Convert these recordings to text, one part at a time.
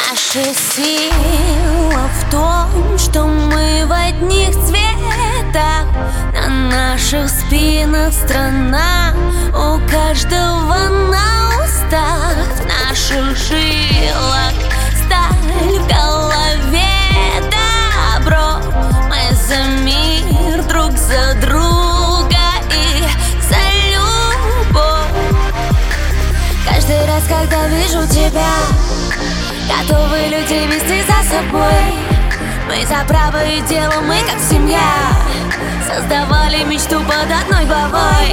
Наша сила в том, что мы в одних цветах. На наших спинах страна, у каждого на устах. В наших жилах сталь, в голове добро. Мы за мир, друг за друга и за любовь. Каждый раз, когда вижу тебя, готовы люди вести за собой. Мы за правое дело, мы как семья, создавали мечту под одной главой.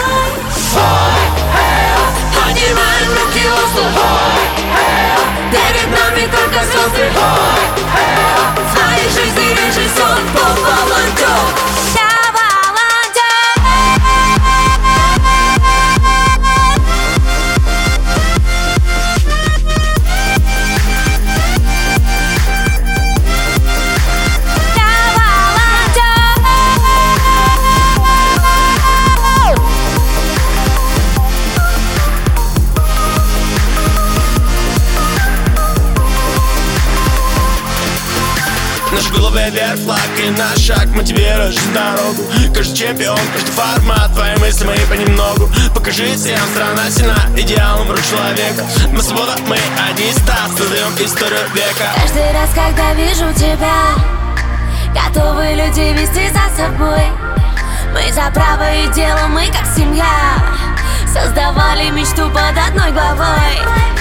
Поднимаем руки в воздух, перед нами только звезды. В твоей жизни режиссер, поп-волонтер. Наши головы вверх, флаг и наш шаг мотивирует жизнь дорогу. Каждый чемпион, каждый формат, твои мысли мои понемногу. Покажи всем, страна сильна, идеалом рук человека. Мы свобода, мы одни из нас, создаем историю века. Каждый раз, когда вижу тебя, готовы люди вести за собой. Мы за правое дело, мы как семья, создавали мечту под одной главой.